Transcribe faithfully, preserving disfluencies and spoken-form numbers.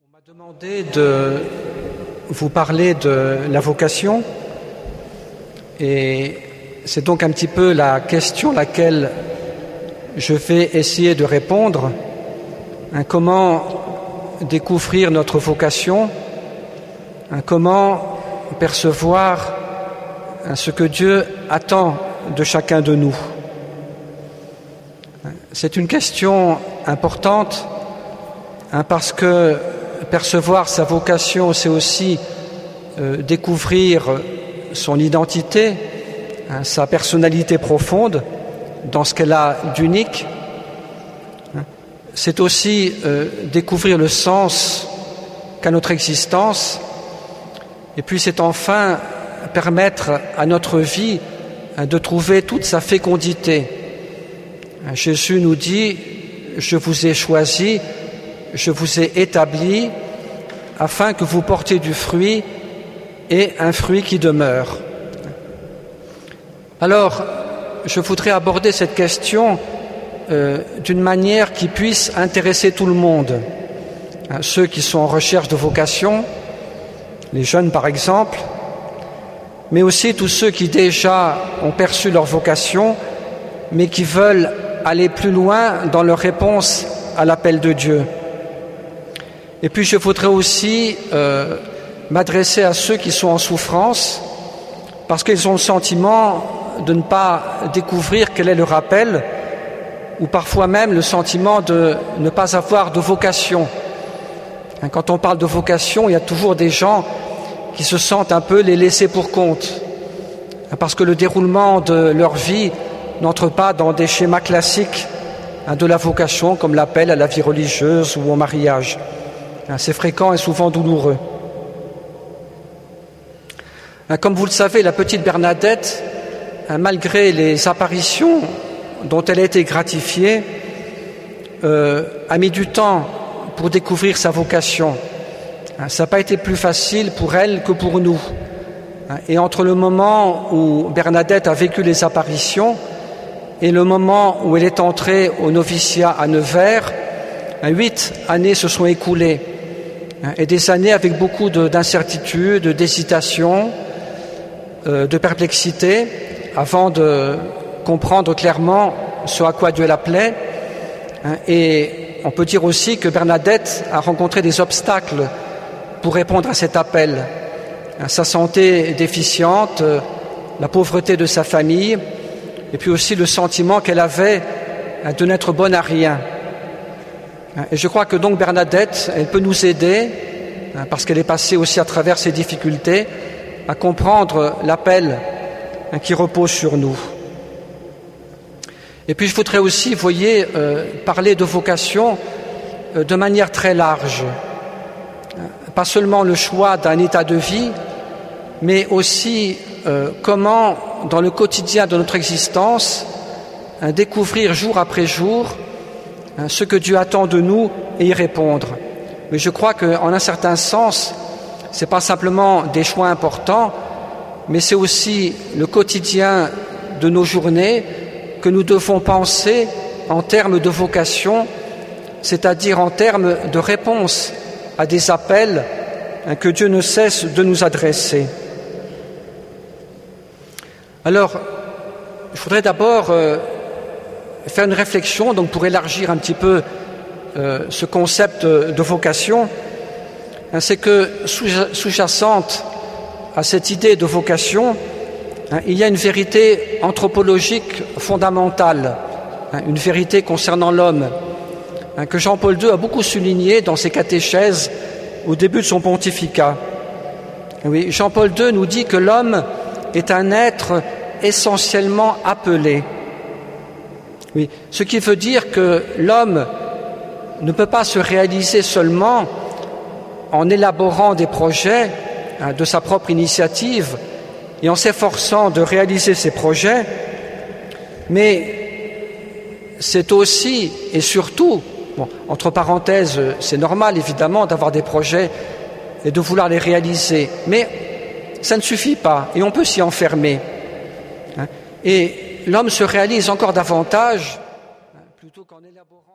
On m'a demandé de vous parler de la vocation et c'est donc un petit peu la question à laquelle je vais essayer de répondre. Hein, comment découvrir notre vocation, hein, comment percevoir hein, ce que Dieu attend de chacun de nous. C'est une question importante hein, parce que percevoir sa vocation, c'est aussi euh, découvrir son identité, hein, sa personnalité profonde dans ce qu'elle a d'unique. C'est aussi euh, découvrir le sens qu'a notre existence. Et puis c'est enfin permettre à notre vie hein, de trouver toute sa fécondité. Jésus nous dit « Je vous ai choisi, je vous ai établi afin que vous portiez du fruit et un fruit qui demeure. » Alors, je voudrais aborder cette question euh, d'une manière qui puisse intéresser tout le monde. Hein, ceux qui sont en recherche de vocation, les jeunes par exemple, mais aussi tous ceux qui déjà ont perçu leur vocation, mais qui veulent aller plus loin dans leur réponse à l'appel de Dieu. Et puis je voudrais aussi euh, m'adresser à ceux qui sont en souffrance, parce qu'ils ont le sentiment de ne pas découvrir quel est leur appel, ou parfois même le sentiment de ne pas avoir de vocation. Quand on parle de vocation, il y a toujours des gens qui se sentent un peu les laissés pour compte, parce que le déroulement de leur vie n'entre pas dans des schémas classiques de la vocation, comme l'appel à la vie religieuse ou au mariage. C'est fréquent et souvent douloureux. Comme vous le savez, la petite Bernadette, malgré les apparitions dont elle a été gratifiée, euh, a mis du temps pour découvrir sa vocation. Ça n'a pas été plus facile pour elle que pour nous. Et entre le moment où Bernadette a vécu les apparitions et le moment où elle est entrée au noviciat à Nevers, huit années se sont écoulées. Et des années avec beaucoup de, d'incertitudes, d'hésitation, euh, de perplexité, avant de comprendre clairement ce à quoi Dieu l'appelait. Et on peut dire aussi que Bernadette a rencontré des obstacles pour répondre à cet appel. Sa santé déficiente, la pauvreté de sa famille, et puis aussi le sentiment qu'elle avait de n'être bonne à rien. Et je crois que donc Bernadette, elle peut nous aider, parce qu'elle est passée aussi à travers ces difficultés, à comprendre l'appel qui repose sur nous. Et puis je voudrais aussi, vous voyez, euh, parler de vocation euh, de manière très large. Pas seulement le choix d'un état de vie, mais aussi euh, comment, dans le quotidien de notre existence, hein, découvrir jour après jour hein, ce que Dieu attend de nous et y répondre. Mais je crois qu'en un certain sens, ce n'est pas simplement des choix importants, mais c'est aussi le quotidien de nos journées que nous devons penser en termes de vocation, c'est-à-dire en termes de réponse à des appels hein, que Dieu ne cesse de nous adresser. Alors, je voudrais d'abord euh, faire une réflexion donc pour élargir un petit peu euh, ce concept de vocation. Hein, c'est que sous-jacente à cette idée de vocation, hein, il y a une vérité anthropologique fondamentale, hein, une vérité concernant l'homme, hein, que Jean-Paul deux a beaucoup souligné dans ses catéchèses au début de son pontificat. Oui, Jean-Paul deux nous dit que l'homme est un être essentiellement appelé. Oui, ce qui veut dire que l'homme ne peut pas se réaliser seulement en élaborant des projets hein, de sa propre initiative et en s'efforçant de réaliser ses projets, mais c'est aussi et surtout, bon, entre parenthèses, c'est normal évidemment d'avoir des projets et de vouloir les réaliser, mais ça ne suffit pas et on peut s'y enfermer. Et l'homme se réalise encore davantage plutôt qu'en élaborant